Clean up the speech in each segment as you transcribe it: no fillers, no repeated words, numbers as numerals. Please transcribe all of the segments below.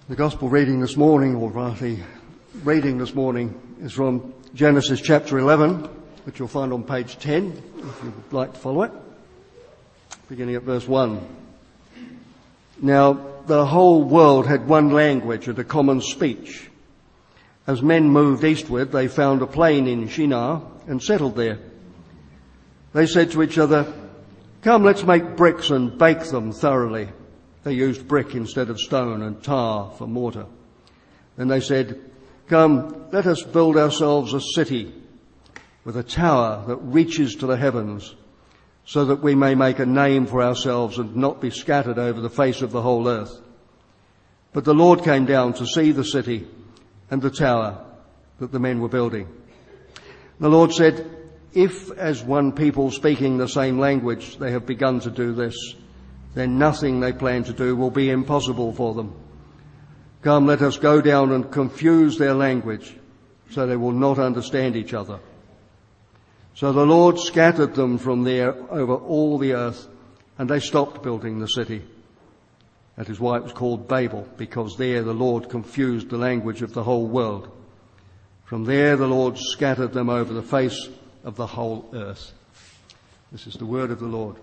The Gospel reading this morning, or rather reading this morning, is from Genesis chapter 11, which you'll find on page 10, if you'd like to follow it, beginning at verse 1. Now, the whole world had one language and a common speech. As men moved eastward, they found a plain in Shinar and settled there. They said to each other, "Come, let's make bricks and bake them thoroughly." They used brick instead of stone and tar for mortar. Then they said, "Come, let us build ourselves a city with a tower that reaches to the heavens, so that we may make a name for ourselves and not be scattered over the face of the whole earth." But the Lord came down to see the city and the tower that the men were building. The Lord said, "If as one people speaking the same language they have begun to do this, then nothing they plan to do will be impossible for them. Come, let us go down and confuse their language, so they will not understand each other." So the Lord scattered them from there over all the earth, and they stopped building the city. That is why it was called Babel, because there the Lord confused the language of the whole world. From there the Lord scattered them over the face of the whole earth. This is the word of the Lord.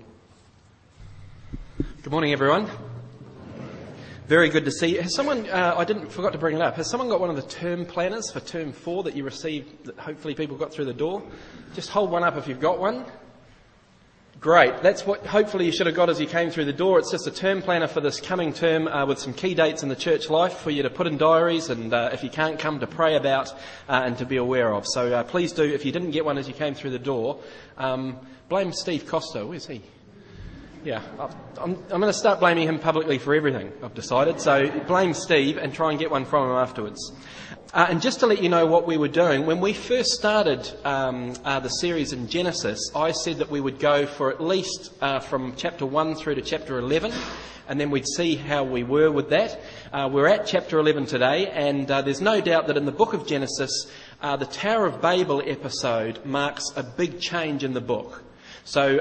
Good morning, everyone. Very good to see you. Has someone, forgot to bring it up, has someone got one of the term planners for term 4 that you received that hopefully people got through the door? Just hold one up if you've got one. Great. That's what hopefully you should have got as you came through the door. It's just a term planner for this coming term with some key dates in the church life for you to put in diaries and if you can't come, to pray about and to be aware of. So please do, if you didn't get one as you came through the door, blame Steve Costa. Where's he? Yeah, I'm going to start blaming him publicly for everything, I've decided. So blame Steve and try and get one from him afterwards. And just to let you know what we were doing, when we first started the series in Genesis, I said that we would go for at least from chapter 1 through to chapter 11, and then we'd see how we were with that. We're at chapter 11 today, and there's no doubt that in the book of Genesis, the Tower of Babel episode marks a big change in the book. So,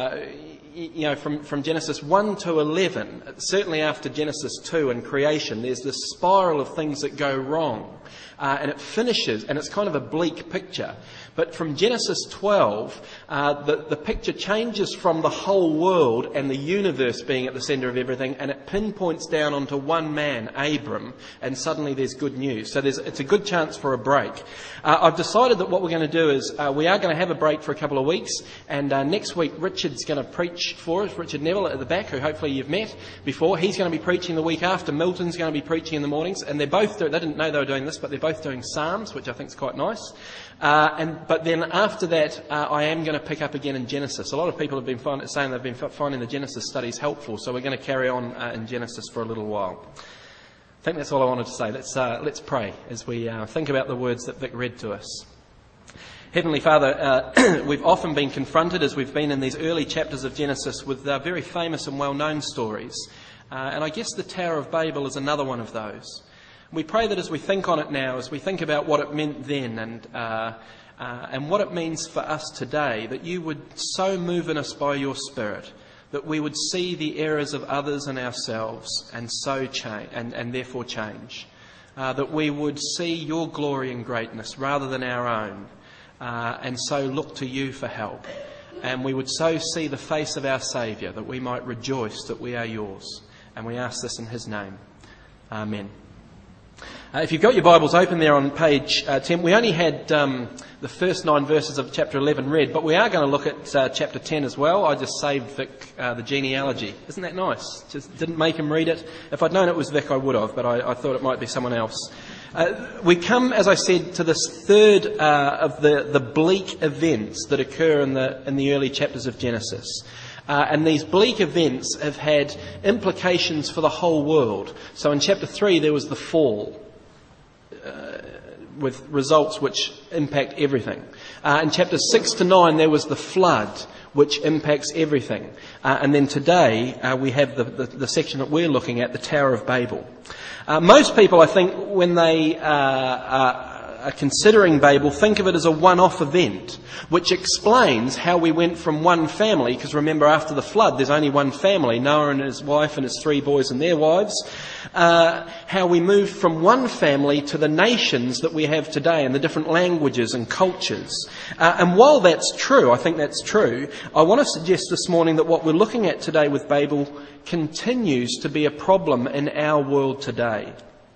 from Genesis 1 to 11, certainly after Genesis 2 and creation, there's this spiral of things that go wrong. And it finishes, and it's kind of a bleak picture. But from Genesis 12, the picture changes from the whole world and the universe being at the centre of everything, and it pinpoints down onto one man, Abram, and suddenly there's good news. So it's a good chance for a break. I've decided that what we're going to do is we are going to have a break for a couple of weeks, and next week Richard's going to preach for us, Richard Neville at the back, who hopefully you've met before. He's going to be preaching the week after. Milton's going to be preaching in the mornings, and they didn't know they were doing this, but they're both doing Psalms, which I think is quite nice. But then after that, I am going to pick up again in Genesis. A lot of people have been saying they've been finding the Genesis studies helpful, so we're going to carry on in Genesis for a little while. I think that's all I wanted to say. Let's pray as we think about the words that Vic read to us. Heavenly Father, we've often been confronted as we've been in these early chapters of Genesis with very famous and well-known stories. And I guess the Tower of Babel is another one of those. We pray that as we think on it now, as we think about what it meant then and what it means for us today, that you would so move in us by your Spirit that we would see the errors of others and ourselves and so change and therefore change. That we would see your glory and greatness rather than our own and so look to you for help. And we would so see the face of our Saviour that we might rejoice that we are yours. And we ask this in his name. Amen. If you've got your Bibles open there on page 10, we only had the first 9 verses of chapter 11 read, but we are going to look at chapter 10 as well. I just saved Vic the genealogy. Isn't that nice? Just didn't make him read it. If I'd known it was Vic, I would have, but I thought it might be someone else. We come, as I said, to this third of the bleak events that occur in the early chapters of Genesis. And these bleak events have had implications for the whole world. So in chapter 3 there was the fall, with results which impact everything. In chapters 6 to 9 there was the flood, which impacts everything. And then today we have the section that we're looking at, the Tower of Babel. Most people, I think, when they are considering Babel, think of it as a one-off event, which explains how we went from one family, because remember after the flood there's only one family, Noah and his wife and his 3 boys and their wives, how we moved from one family to the nations that we have today and the different languages and cultures. And while that's true, I think that's true, I want to suggest this morning that what we're looking at today with Babel continues to be a problem in our world today.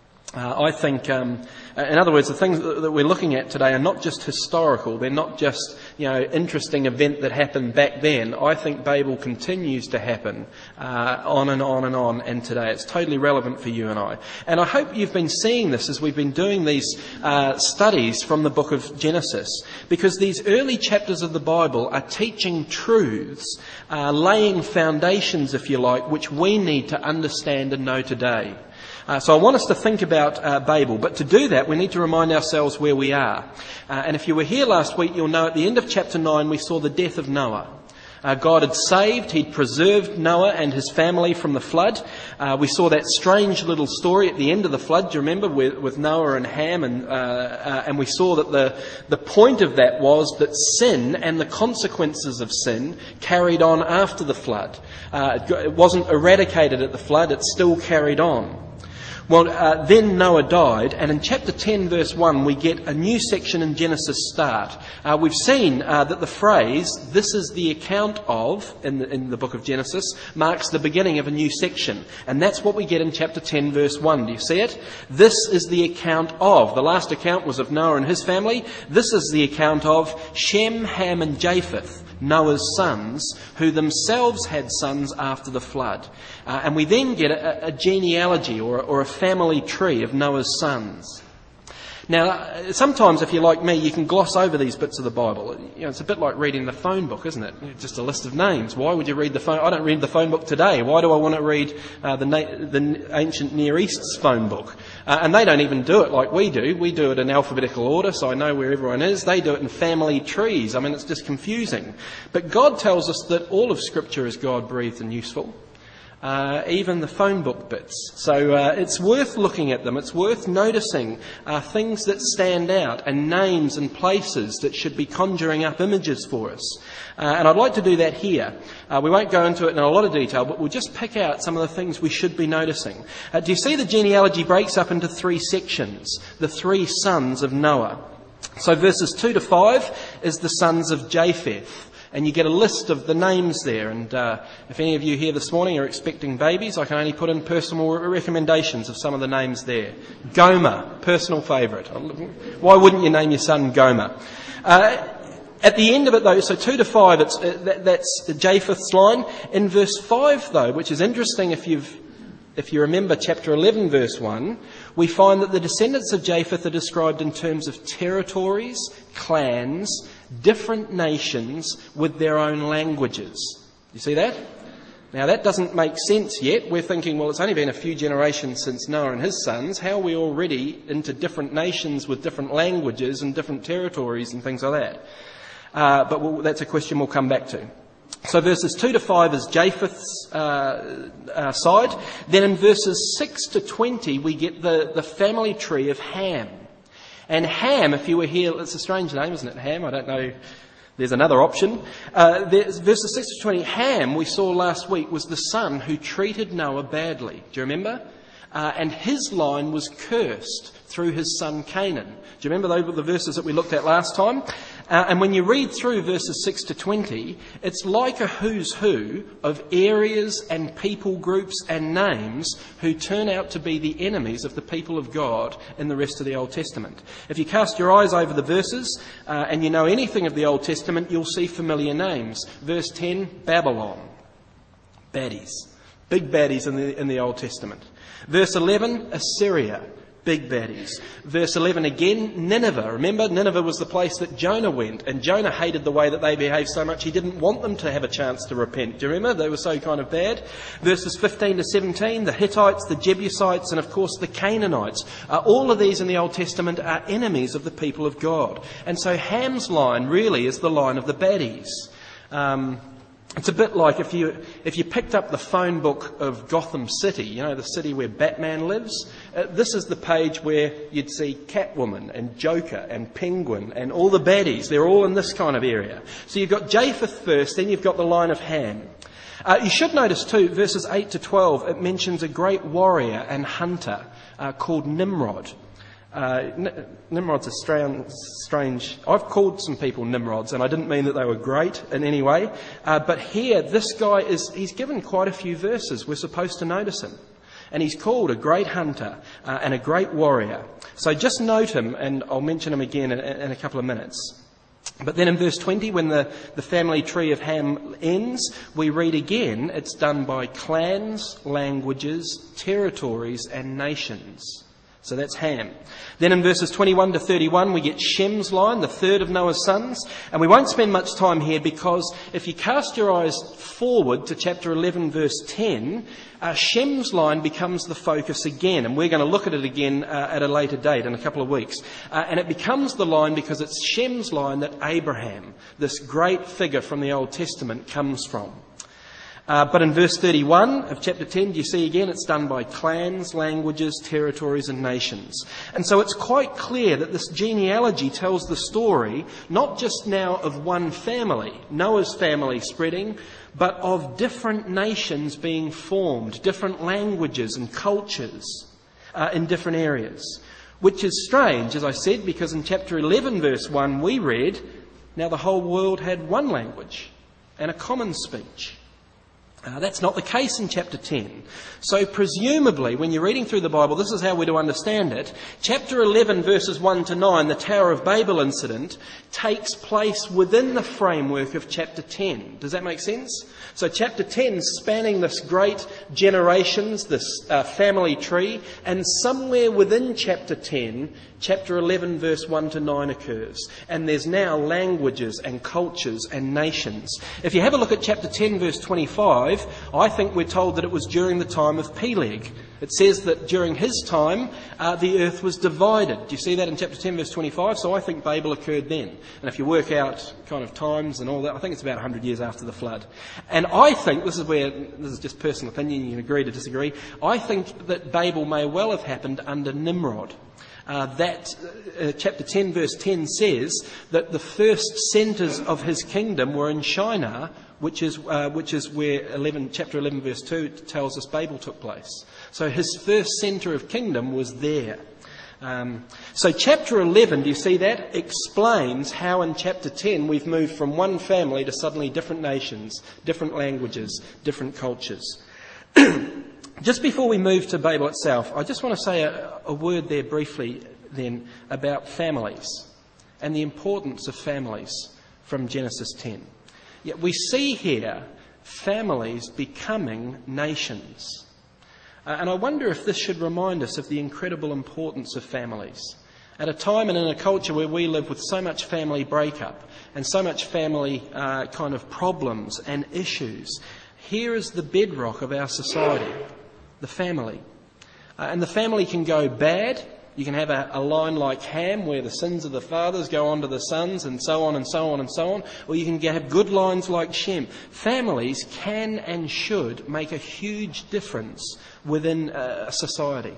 I think, in other words, the things that we're looking at today are not just historical. They're not just, interesting event that happened back then. I think Babel continues to happen on and on and on, and today it's totally relevant for you and I. And I hope you've been seeing this as we've been doing these studies from the book of Genesis, because these early chapters of the Bible are teaching truths, laying foundations, if you like, which we need to understand and know today. So I want us to think about Babel, but to do that we need to remind ourselves where we are. And if you were here last week, you'll know at the end of chapter 9 we saw the death of Noah. God had saved, He'd preserved Noah and his family from the flood. We saw that strange little story at the end of the flood, do you remember, with Noah and Ham, and we saw that the point of that was that sin and the consequences of sin carried on after the flood. It wasn't eradicated at the flood, it still carried on. Well, then Noah died, and in chapter 10, verse 1, we get a new section in Genesis start. We've seen that the phrase, "this is the account of," in the book of Genesis, marks the beginning of a new section. And that's what we get in chapter 10, verse 1. Do you see it? This is the account of. The last account was of Noah and his family. This is the account of Shem, Ham and Japheth, Noah's sons, who themselves had sons after the flood. And we then get a genealogy or a family tree of Noah's sons. Now, sometimes, if you're like me, you can gloss over these bits of the Bible. It's a bit like reading the phone book, isn't it? Just a list of names. Why would you read the phone? I don't read the phone book today. Why do I want to read the ancient Near East's phone book? And they don't even do it like we do. We do it in alphabetical order, so I know where everyone is. They do it in family trees. I mean, it's just confusing. But God tells us that all of Scripture is God-breathed and useful. Even the phone book bits. So it's worth looking at them. It's worth noticing things that stand out and names and places that should be conjuring up images for us. And I'd like to do that here. We won't go into it in a lot of detail, but we'll just pick out some of the things we should be noticing. Do you see the genealogy breaks up into 3 sections? The 3 sons of Noah. So verses 2 to 5 is the sons of Japheth. And you get a list of the names there. And if any of you here this morning are expecting babies, I can only put in personal recommendations of some of the names there. Gomer, personal favourite. Why wouldn't you name your son Gomer? At the end of it, though, so 2 to 5, that's Japheth's line. In verse 5, though, which is interesting if you remember chapter 11, verse 1, we find that the descendants of Japheth are described in terms of territories, clans, different nations with their own languages. You see that? Now that doesn't make sense yet. We're thinking, well, it's only been a few generations since Noah and his sons. How are we already into different nations with different languages and different territories and things like that? But that's a question we'll come back to. So verses 2 to 5 is Japheth's side. Then in verses 6 to 20 we get the family tree of Ham. And Ham, if you were here, it's a strange name, isn't it, Ham? I don't know. There's another option. Verses 6 to 20, Ham, we saw last week, was the son who treated Noah badly. Do you remember? And his line was cursed through his son Canaan. Do you remember those were the verses that we looked at last time? And when you read through verses 6 to 20, it's like a who's who of areas and people groups and names who turn out to be the enemies of the people of God in the rest of the Old Testament. If you cast your eyes over the verses and you know anything of the Old Testament, you'll see familiar names. Verse 10, Babylon. Baddies. Big baddies in the Old Testament. Verse 11, Assyria. Big baddies. Verse 11 again, Nineveh. Remember, Nineveh was the place that Jonah went, and Jonah hated the way that they behaved so much he didn't want them to have a chance to repent. Do you remember? They were so kind of bad. Verses 15 to 17, the Hittites, the Jebusites, and of course the Canaanites. All of these in the Old Testament are enemies of the people of God. And so Ham's line really is the line of the baddies. It's a bit like if you picked up the phone book of Gotham City, you know, the city where Batman lives. This is the page where you'd see Catwoman and Joker and Penguin and all the baddies. They're all in this kind of area. So you've got Japheth first, then you've got the line of Ham. You should notice too, verses 8 to 12, it mentions a great warrior and hunter called Nimrod. Nimrod's a strange... I've called some people Nimrods, and I didn't mean that they were great in any way. But here, this guy he's given quite a few verses. We're supposed to notice him. And he's called a great hunter and a great warrior. So just note him, and I'll mention him again in a couple of minutes. But then in verse 20, when the family tree of Ham ends, we read again, it's done by clans, languages, territories, and nations. So that's Ham. Then in verses 21 to 31, we get Shem's line, the third of Noah's sons. And we won't spend much time here because if you cast your eyes forward to chapter 11, verse 10, Shem's line becomes the focus again. And we're going to look at it again at a later date, in a couple of weeks. And it becomes the line because it's Shem's line that Abraham, this great figure from the Old Testament, comes from. But in verse 31 of chapter 10, do you see again, it's done by clans, languages, territories and nations. And so it's quite clear that this genealogy tells the story not just now of one family, Noah's family spreading, but of different nations being formed, different languages and cultures in different areas. Which is strange, as I said, because in chapter 11 verse 1 we read, now the whole world had one language and a common speech. That's not the case in chapter 10. So presumably, when you're reading through the Bible, this is how we're to understand it. Chapter 11, verses 1 to 9, the Tower of Babel incident, takes place within the framework of chapter 10. Does that make sense? So chapter 10 spanning this great generations, this family tree, and somewhere within chapter 10, chapter 11, verse 1 to 9 occurs. And there's now languages and cultures and nations. If you have a look at chapter 10, verse 25, I think we're told that it was during the time of Peleg. It says that during his time, the earth was divided. Do you see that in chapter 10, verse 25? So I think Babel occurred then. And if you work out kind of times and all that, I think it's about 100 years after the flood. And I think, this is just personal opinion, you can agree to disagree, I think that Babel may well have happened under Nimrod. Chapter 10 verse 10 says that the first centres of his kingdom were in Shinar, which is where chapter 11 verse 2 tells us Babel took place. So his first centre of kingdom was there. So chapter 11, do you see that? Explains how in chapter 10 we've moved from one family to suddenly different nations, different languages, different cultures. Just before we move to Babel itself, I just want to say a word there briefly then about families and the importance of families from Genesis 10. Yet we see here families becoming nations. And I wonder if this should remind us of the incredible importance of families. At a time and in a culture where we live with so much family breakup and so much family kind of problems and issues, here is the bedrock of our society. The family. And the family can go bad. You can have a line like Ham where the sins of the fathers go on to the sons and so on and so on and so on. Or you can have good lines like Shem. Families can and should make a huge difference within a society.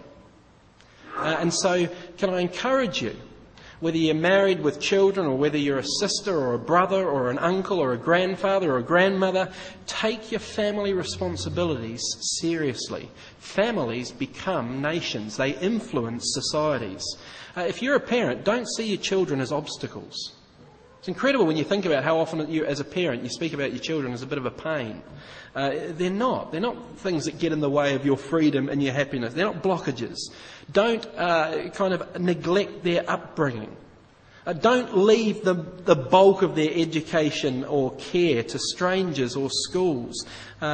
And so can I encourage you, whether you're married with children or whether you're a sister or a brother or an uncle or a grandfather or a grandmother, take your family responsibilities seriously. Families become nations. They influence societies. If you're a parent, don't see your children as obstacles. It's incredible when you think about how often you, as a parent, you speak about your children as a bit of a pain. They're not. They're not things that get in the way of your freedom and your happiness. They're not blockages. Don't kind of neglect their upbringing. Don't leave the bulk of their education or care to strangers or schools.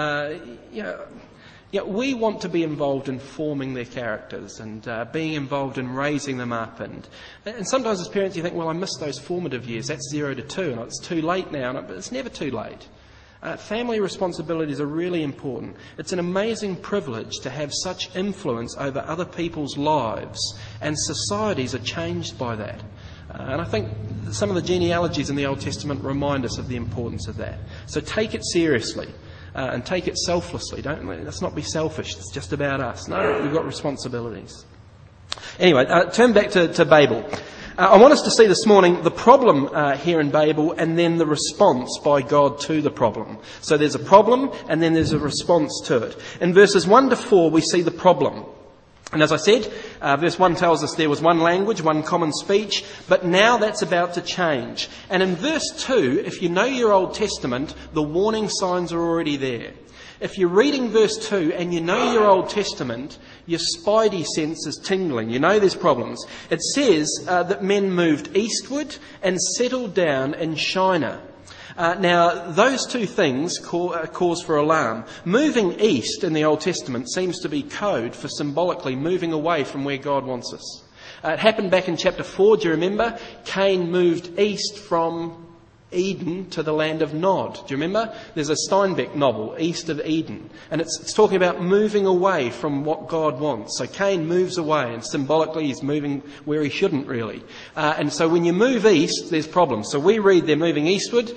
We want to be involved in forming their characters and being involved in raising them up. And sometimes as parents you think, well, I missed those formative years. That's 0 to 2 and it's too late now. But it's never too late. Family responsibilities are really important. It's an amazing privilege to have such influence over other people's lives, and societies are changed by that. And I think some of the genealogies in the Old Testament remind us of the importance of that. So take it seriously and take it selflessly. Let's not be selfish. It's just about us. No, we've got responsibilities. Anyway, turn back to Babel. I want us to see this morning the problem here in Babel and then the response by God to the problem. So there's a problem and then there's a response to it. In verses 1 to 4 we see the problem. And as I said, verse 1 tells us there was one language, one common speech, but now that's about to change. And in verse 2, if you know your Old Testament, the warning signs are already there. If you're reading verse 2 and you know your Old Testament, your spidey sense is tingling. You know there's problems. It says that men moved eastward and settled down in Shinar. Now, those two things cause for alarm. Moving east in the Old Testament seems to be code for symbolically moving away from where God wants us. It happened back in chapter 4, do you remember? Cain moved east from Eden to the land of Nod. Do you remember? There's a Steinbeck novel, East of Eden. And it's talking about moving away from what God wants. So Cain moves away and symbolically he's moving where he shouldn't really. And so when you move east, there's problems. So we read they're moving eastward,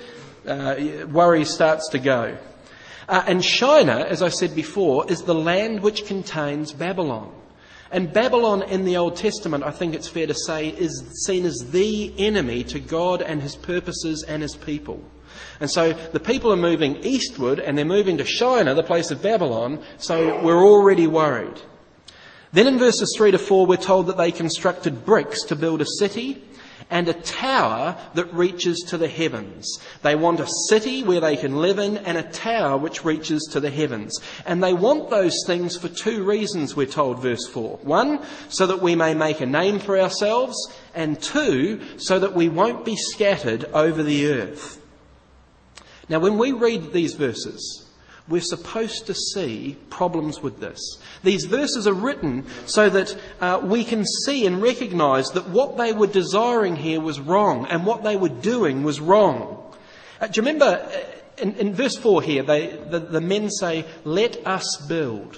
worry starts to go. And Shinar, as I said before, is the land which contains Babylon. And Babylon in the Old Testament, I think it's fair to say, is seen as the enemy to God and his purposes and his people. And so the people are moving eastward and they're moving to Shinar, the place of Babylon, so we're already worried. Then in verses 3 to 4, we're told that they constructed bricks to build a city and a tower that reaches to the heavens. They want a city where they can live in and a tower which reaches to the heavens. And they want those things for two reasons, we're told, verse 4. 1, so that we may make a name for ourselves, and 2, so that we won't be scattered over the earth. Now, when we read these verses, we're supposed to see problems with this. These verses are written so that we can see and recognise that what they were desiring here was wrong and what they were doing was wrong. Do you remember in verse 4 here, the men say, "Let us build."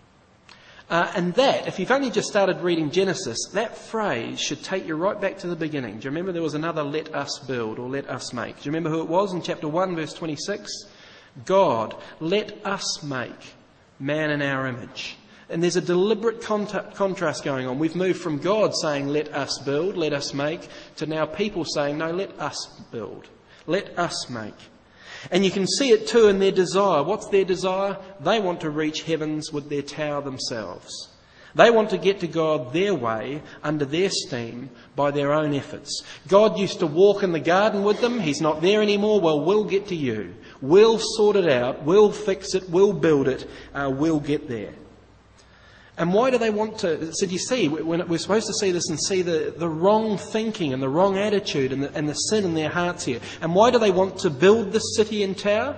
And that, if you've only just started reading Genesis, that phrase should take you right back to the beginning. Do you remember there was another "let us build" or "let us make"? Do you remember who it was in chapter 1, verse 26? God, let us make man in our image. And there's a deliberate contrast going on. We've moved from God saying, "Let us build, let us make," to now people saying, "No, let us build, let us make." And you can see it too in their desire. What's their desire? They want to reach heavens with their tower themselves. They want to get to God their way, under their steam, by their own efforts. God used to walk in the garden with them. He's not there anymore. Well, we'll get to you. We'll sort it out. We'll fix it. We'll build it. We'll get there. And why do they want to? So do you see, we're supposed to see this and see the wrong thinking and the wrong attitude and the sin in their hearts here. And why do they want to build this city and tower?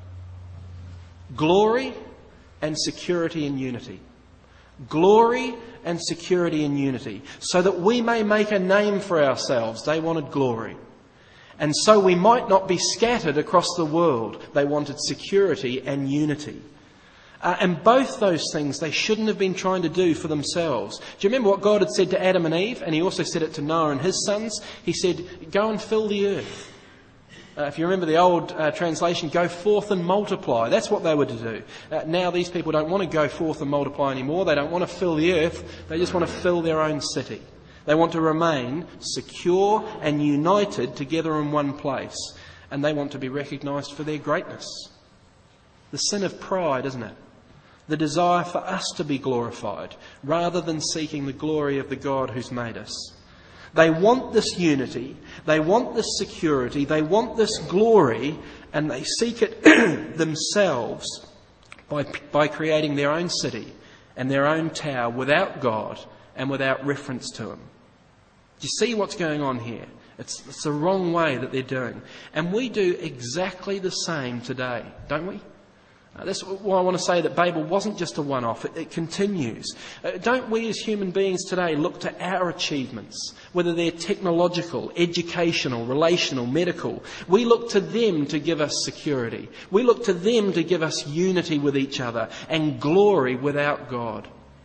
Glory and security and unity. Glory and security and unity. So that we may make a name for ourselves. They wanted glory. And so we might not be scattered across the world. They wanted security and unity. And both those things they shouldn't have been trying to do for themselves. Do you remember what God had said to Adam and Eve? And he also said it to Noah and his sons. He said, "Go and fill the earth." If you remember the old translation, "Go forth and multiply." That's what they were to do. Now these people don't want to go forth and multiply anymore. They don't want to fill the earth. They just want to fill their own city. They want to remain secure and united together in one place. And they want to be recognised for their greatness. The sin of pride, isn't it? The desire for us to be glorified rather than seeking the glory of the God who's made us. They want this unity, they want this security, they want this glory, and they seek it themselves by creating their own city and their own tower without God and without reference to Him. Do you see what's going on here? It's the wrong way that they're doing. And we do exactly the same today, don't we? That's why I want to say that Babel wasn't just a one-off, it continues. Don't we as human beings today look to our achievements, whether they're technological, educational, relational, medical? We look to them to give us security. We look to them to give us unity with each other and glory without God.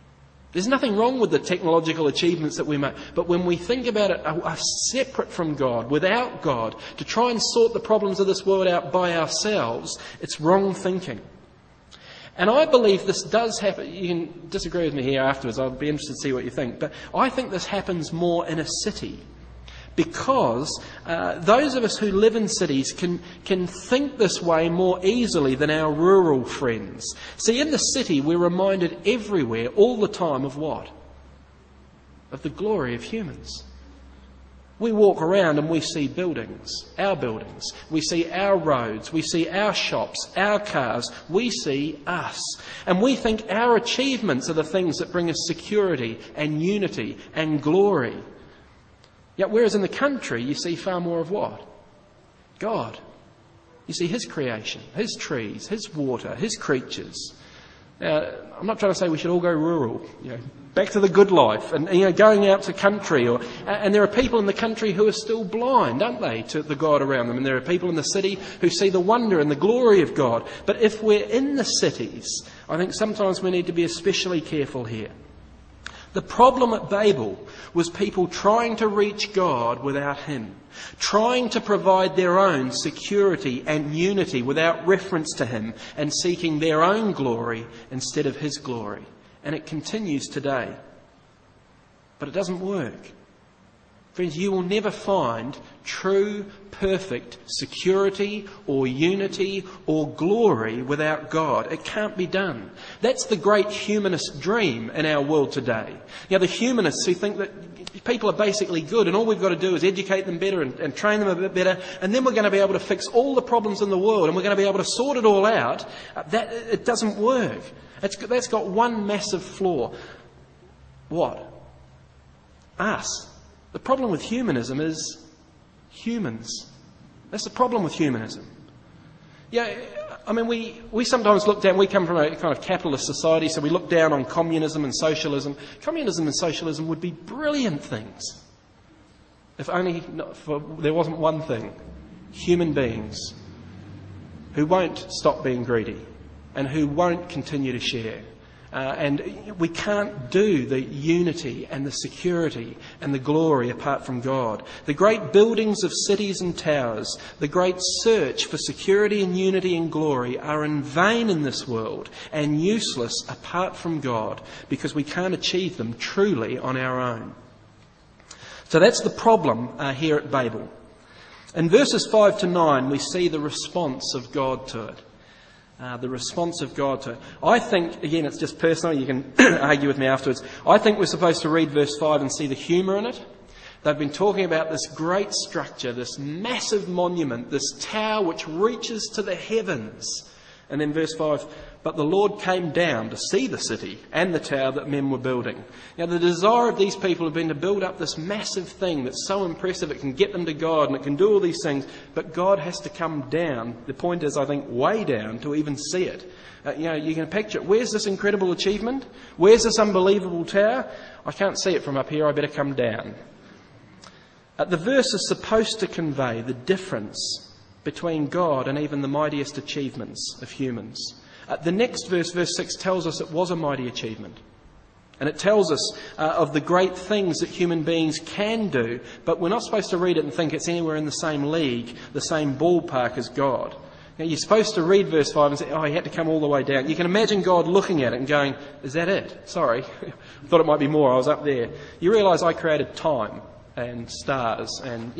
There's nothing wrong with the technological achievements that we make. But when we think about it, are separate from God, without God, to try and sort the problems of this world out by ourselves, it's wrong thinking. And I believe this does happen. You can disagree with me here afterwards. I'll be interested to see what you think. But I think this happens more in a city. Because those of us who live in cities can think this way more easily than our rural friends. See, in the city, we're reminded everywhere, all the time, of what? Of the glory of humans. We walk around and we see buildings, our buildings. We see our roads. We see our shops, our cars. We see us. And we think our achievements are the things that bring us security and unity and glory. Yet whereas in the country you see far more of what? God. You see His creation, His trees, His water, His creatures. Now, I'm not trying to say we should all go rural, back to the good life and going out to country. And there are people in the country who are still blind, aren't they, to the God around them. And there are people in the city who see the wonder and the glory of God. But if we're in the cities, I think sometimes we need to be especially careful here. The problem at Babel was people trying to reach God without Him, trying to provide their own security and unity without reference to Him, and seeking their own glory instead of His glory. And it continues today. But it doesn't work. Friends, you will never find true, perfect security or unity or glory without God. It can't be done. That's the great humanist dream in our world today. The humanists who think that people are basically good and all we've got to do is educate them better and train them a bit better, and then we're going to be able to fix all the problems in the world and we're going to be able to sort it all out. It doesn't work. That's got one massive flaw. What? Us. The problem with humanism is humans. That's the problem with humanism. We sometimes look down, we come from a kind of capitalist society, so we look down on communism and socialism. Communism and socialism would be brilliant things. If only there wasn't one thing. Human beings who won't stop being greedy and who won't continue to share. And we can't do the unity and the security and the glory apart from God. The great buildings of cities and towers, the great search for security and unity and glory are in vain in this world and useless apart from God, because we can't achieve them truly on our own. So that's the problem here at Babel. In verses 5 to 9 we see the response of God to it. The response of God to it. I think, again, it's just personal, you can argue with me afterwards. I think we're supposed to read verse 5 and see the humour in it. They've been talking about this great structure, this massive monument, this tower which reaches to the heavens. And then verse 5, but the Lord came down to see the city and the tower that men were building. Now, the desire of these people have been to build up this massive thing that's so impressive it can get them to God and it can do all these things, but God has to come down. The point is, I think, way down to even see it. You can picture it. Where's this incredible achievement? Where's this unbelievable tower? I can't see it from up here, I better come down. The verse is supposed to convey the difference between God and even the mightiest achievements of humans. The next verse, verse 6, tells us it was a mighty achievement. And it tells us of the great things that human beings can do, but we're not supposed to read it and think it's anywhere in the same league, the same ballpark as God. Now, you're supposed to read verse 5 and say, he had to come all the way down. You can imagine God looking at it and going, is that it? Sorry, thought it might be more, I was up there. You realise I created time and stars, and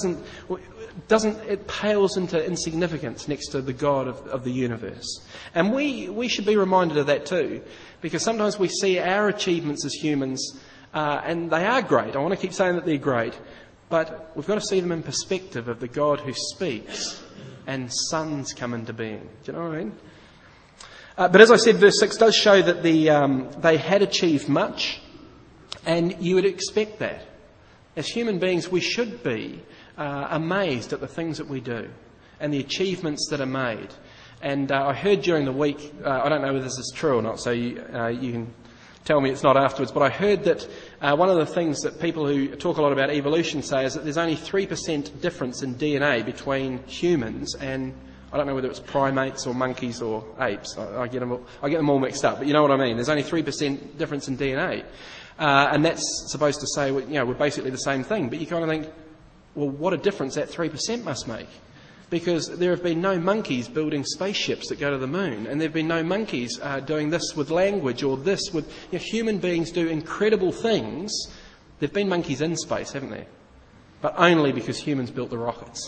it pales into insignificance next to the God of the universe. And we should be reminded of that too, because sometimes we see our achievements as humans, and they are great. I want to keep saying that they're great, but we've got to see them in perspective of the God who speaks and suns come into being. Do you know what I mean? But as I said, verse 6 does show that they had achieved much, and you would expect that. As human beings, we should be amazed at the things that we do and the achievements that are made. And I heard during the week, I don't know whether this is true or not, so you can tell me it's not afterwards, but I heard that one of the things that people who talk a lot about evolution say is that there's only 3% difference in DNA between humans and I don't know whether it's primates or monkeys or apes. I get them all mixed up, but you know what I mean. There's only 3% difference in DNA. And that's supposed to say, we're basically the same thing. But you kind of think, well, what a difference that 3% must make. Because there have been no monkeys building spaceships that go to the moon, and there have been no monkeys doing this with language or this with... human beings do incredible things. There have been monkeys in space, haven't there? But only because humans built the rockets.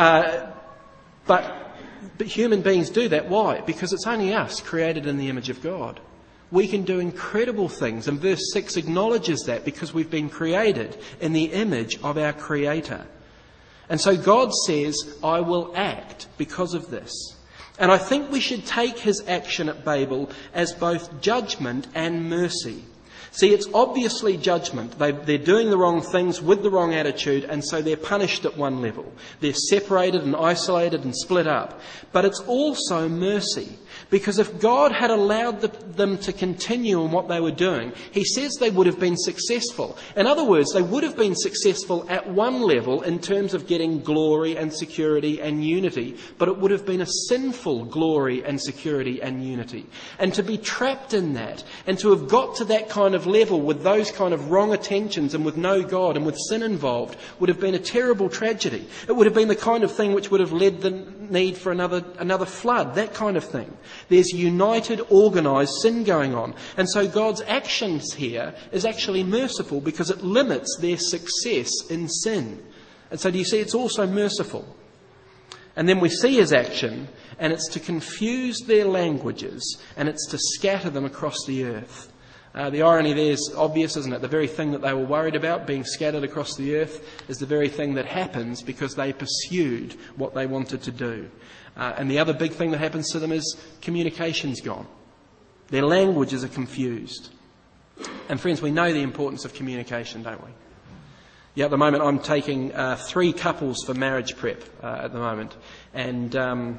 But human beings do that. Why? Because it's only us created in the image of God. We can do incredible things, and verse 6 acknowledges that because we've been created in the image of our Creator. And so God says, I will act because of this. And I think we should take his action at Babel as both judgment and mercy. See, it's obviously judgment. They're doing the wrong things with the wrong attitude, and so they're punished at one level. They're separated and isolated and split up. But it's also mercy, because if God had allowed them to continue in what they were doing, he says they would have been successful. In other words, they would have been successful at one level in terms of getting glory and security and unity, but it would have been a sinful glory and security and unity. And to be trapped in that, and to have got to that kind of level with those kind of wrong attentions and with no God and with sin involved would have been a terrible tragedy. It would have been the kind of thing which would have led the need for another flood, that kind of thing. There's united, organised sin going on. And so God's actions here is actually merciful because it limits their success in sin. And so do you see, it's also merciful. And then we see his action, and it's to confuse their languages, and it's to scatter them across the earth. The irony there is obvious, isn't it? The very thing that they were worried about, being scattered across the earth, is the very thing that happens because they pursued what they wanted to do. And the other big thing that happens to them is communication's gone. Their languages are confused. And friends, we know the importance of communication, don't we? Yeah, at the moment I'm taking 3 couples for marriage prep at the moment. And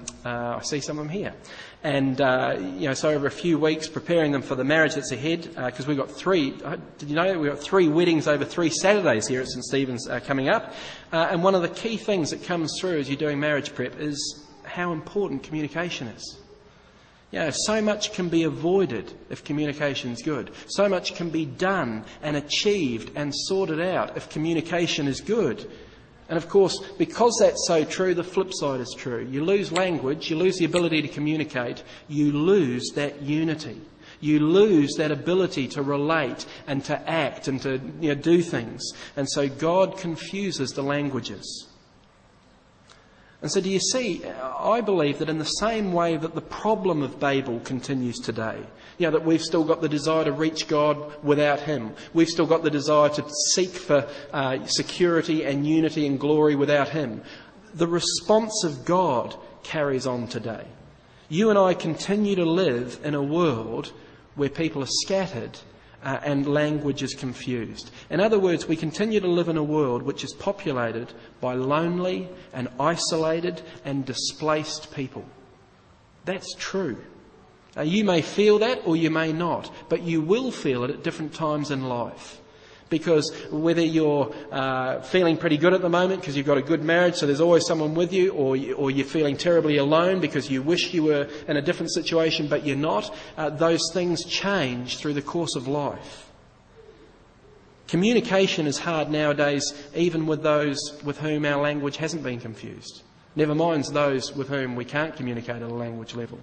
I see some of them here. And, so over a few weeks preparing them for the marriage that's ahead, because we've got 3, did you know we've got 3 weddings over 3 Saturdays here at St Stephen's coming up. And one of the key things that comes through as you're doing marriage prep is how important communication is. So much can be avoided if communication's good. So much can be done and achieved and sorted out if communication is good. And of course, because that's so true, the flip side is true. You lose language, you lose the ability to communicate, you lose that unity. You lose that ability to relate and to act and to do things. And so God confuses the languages. And so do you see, I believe that in the same way that the problem of Babel continues today, that we've still got the desire to reach God without him. We've still got the desire to seek for security and unity and glory without him. The response of God carries on today. You and I continue to live in a world where people are scattered and language is confused. In other words, we continue to live in a world which is populated by lonely and isolated and displaced people. That's true. You may feel that or you may not, but you will feel it at different times in life. Because whether you're feeling pretty good at the moment because you've got a good marriage, so there's always someone with you, or you're feeling terribly alone because you wish you were in a different situation but you're not, those things change through the course of life. Communication is hard nowadays, even with those with whom our language hasn't been confused. Never mind those with whom we can't communicate at a language level.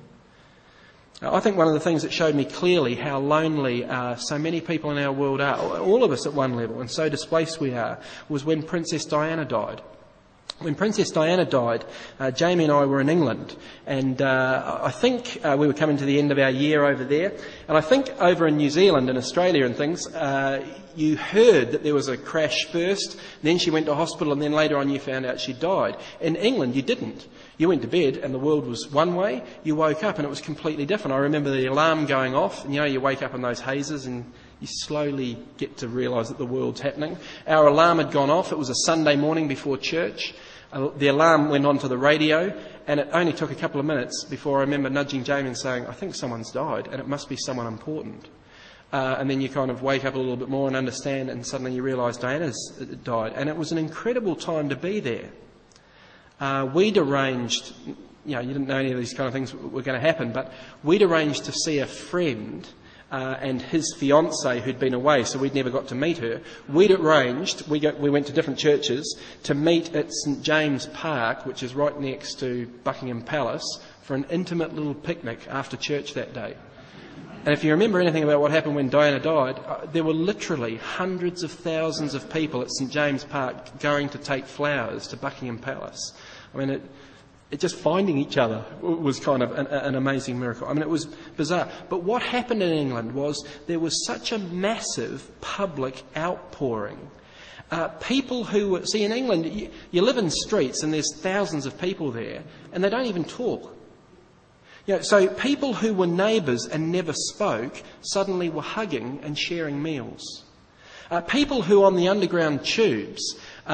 I think one of the things that showed me clearly how lonely so many people in our world are, all of us at one level, and so displaced we are, was when Princess Diana died. When Princess Diana died, Jamie and I were in England, and I think we were coming to the end of our year over there, and I think over in New Zealand and Australia and things, you heard that there was a crash first, then she went to hospital, and then later on you found out she died. In England, you didn't. You went to bed and the world was one way, you woke up and it was completely different. I remember the alarm going off, and you wake up in those hazes and you slowly get to realise that the world's happening. Our alarm had gone off. It was a Sunday morning before church. The alarm went onto the radio, and it only took a couple of minutes before I remember nudging Jamie and saying, I think someone's died, and it must be someone important. And then you kind of wake up a little bit more and understand, and suddenly you realise Diana's died. And it was an incredible time to be there. We'd arranged you didn't know any of these kind of things were going to happen, but we'd arranged to see a friend and his fiancée who'd been away, so we'd never got to meet her. We'd arranged, we went to different churches, to meet at St James Park, which is right next to Buckingham Palace, for an intimate little picnic after church that day. And if you remember anything about what happened when Diana died, there were literally hundreds of thousands of people at St James Park going to take flowers to Buckingham Palace. I mean, it just finding each other was kind of an amazing miracle. I mean, it was bizarre. But what happened in England was there was such a massive public outpouring. People who... See, in England, you live in streets and there's thousands of people there, and they don't even talk. So people who were neighbours and never spoke suddenly were hugging and sharing meals. People who on the underground tubes,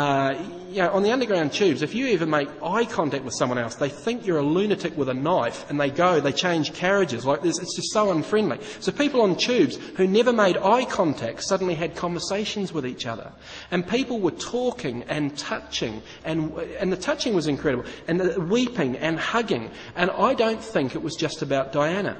if you ever make eye contact with someone else, they think you're a lunatic with a knife, and they change carriages like this. It's just so unfriendly. So people on tubes who never made eye contact suddenly had conversations with each other. And people were talking and touching, and the touching was incredible, and the weeping and hugging. And I don't think it was just about Diana.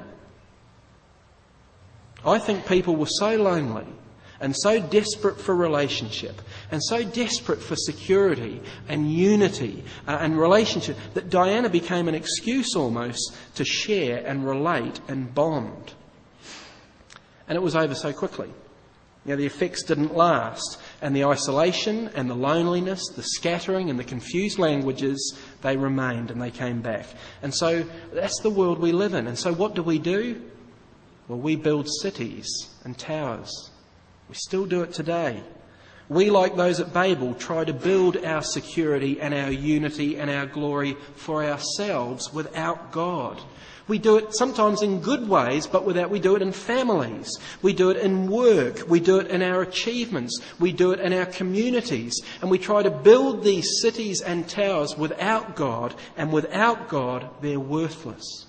I think people were so lonely and so desperate for relationship, and so desperate for security and unity and relationship, that Diana became an excuse almost to share and relate and bond. And it was over so quickly. The effects didn't last, and the isolation and the loneliness, the scattering and the confused languages, they remained and they came back. And so that's the world we live in. And so what do? Well, we build cities and towers. We still do it today. We, like those at Babel, try to build our security and our unity and our glory for ourselves without God. We do it sometimes in good ways, but we do it in families. We do it in work. We do it in our achievements. We do it in our communities. And we try to build these cities and towers without God, and without God, they're worthless.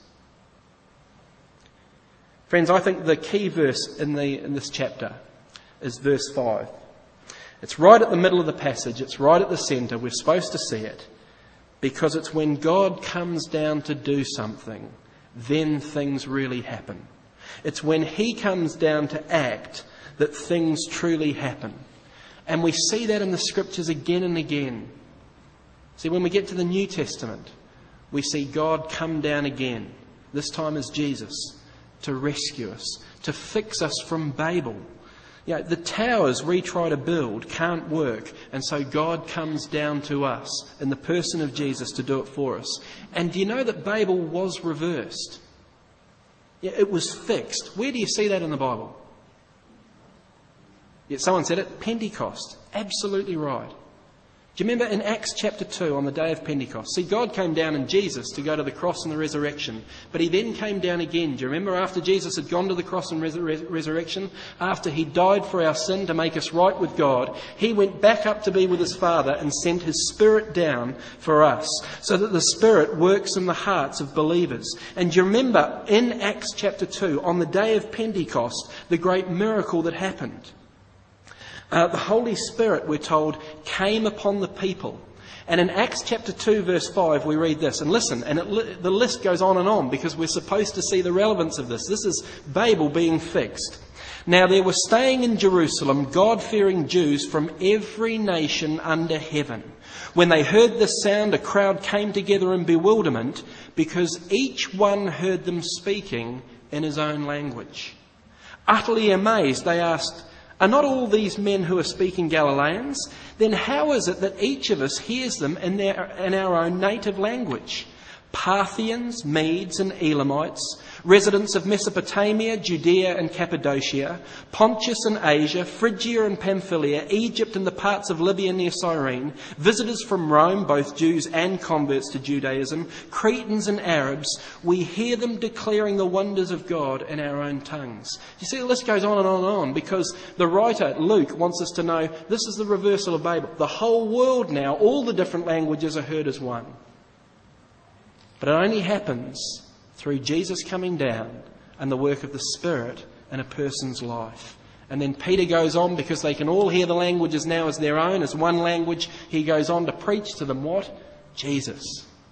Friends, I think the key verse in this chapter is verse 5. It's right at the middle of the passage. It's right at the centre. We're supposed to see it, because it's when God comes down to do something, then things really happen. It's when He comes down to act that things truly happen. And we see that in the Scriptures again and again. See, when we get to the New Testament, we see God come down again, this time as Jesus, to rescue us, to fix us from Babel. The towers we try to build can't work, and so God comes down to us in the person of Jesus to do it for us. And do you know that Babel was reversed? It was fixed. Where do you see that in the Bible? Someone said it, Pentecost. Absolutely right. Do you remember in Acts chapter 2 on the day of Pentecost? See, God came down in Jesus to go to the cross and the resurrection, but He then came down again. Do you remember after Jesus had gone to the cross and resurrection, after He died for our sin to make us right with God, He went back up to be with His Father and sent His Spirit down for us, so that the Spirit works in the hearts of believers. And do you remember in Acts chapter 2, on the day of Pentecost, the great miracle that happened? The Holy Spirit, we're told, came upon the people. And in Acts chapter 2 verse 5 we read this. And listen, and the list goes on because we're supposed to see the relevance of this. This is Babel being fixed. Now there were staying in Jerusalem God-fearing Jews from every nation under heaven. When they heard this sound, a crowd came together in bewilderment, because each one heard them speaking in his own language. Utterly amazed, they asked, "Are not all these men who are speaking Galileans? Then how is it that each of us hears them in our own native language? Parthians, Medes and Elamites, residents of Mesopotamia, Judea and Cappadocia, Pontus and Asia, Phrygia and Pamphylia, Egypt and the parts of Libya near Cyrene, visitors from Rome, both Jews and converts to Judaism, Cretans and Arabs, we hear them declaring the wonders of God in our own tongues." You see, the list goes on and on and on, because the writer, Luke, wants us to know this is the reversal of Babel. The whole world now, all the different languages are heard as one. But it only happens through Jesus coming down and the work of the Spirit in a person's life. And then Peter goes on, because they can all hear the languages now as their own, as one language. He goes on to preach to them what? Jesus.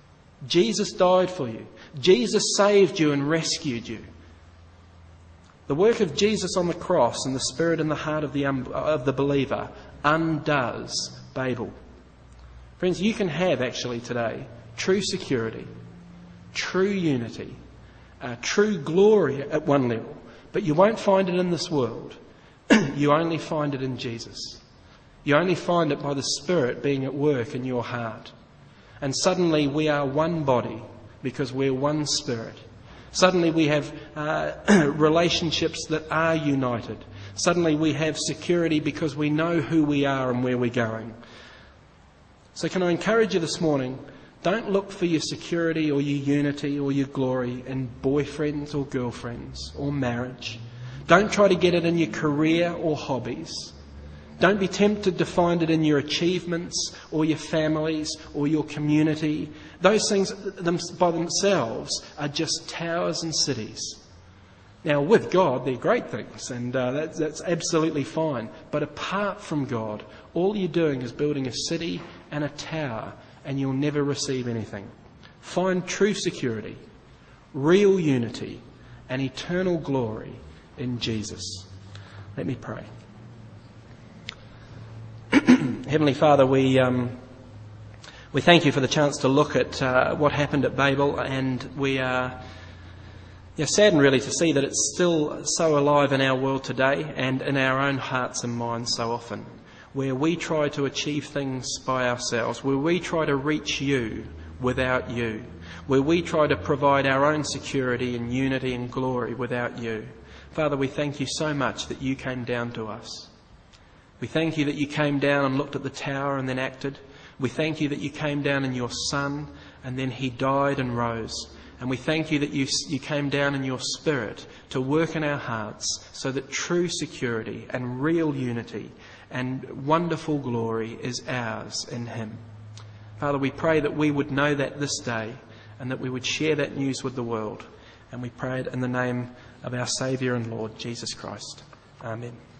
Jesus died for you. Jesus saved you and rescued you. The work of Jesus on the cross and the Spirit in the heart of the believer undoes Babel. Friends, you can have actually today true security, true unity, true glory at one level, but you won't find it in this world. You only find it in Jesus. You only find it by the Spirit being at work in your heart. And suddenly we are one body because we're one Spirit. Suddenly we have relationships that are united. Suddenly we have security because we know who we are and where we're going. So can I encourage you this morning, don't look for your security or your unity or your glory in boyfriends or girlfriends or marriage. Don't try to get it in your career or hobbies. Don't be tempted to find it in your achievements or your families or your community. Those things by themselves are just towers and cities. Now, with God, they're great things, and that's absolutely fine. But apart from God, all you're doing is building a city and a tower, and you'll never receive anything. Find true security, real unity, and eternal glory in Jesus. Let me pray. Heavenly Father, we thank you for the chance to look at what happened at Babel, and we are saddened really to see that it's still so alive in our world today and in our own hearts and minds so often, where we try to achieve things by ourselves, where we try to reach you without you, where we try to provide our own security and unity and glory without you. Father, we thank you so much that you came down to us. We thank you that you came down and looked at the tower and then acted. We thank you that you came down in your Son and then he died and rose. And we thank you that you came down in your Spirit to work in our hearts so that true security and real unity and wonderful glory is ours in him. Father, we pray that we would know that this day and that we would share that news with the world. And we pray it in the name of our Saviour and Lord, Jesus Christ. Amen.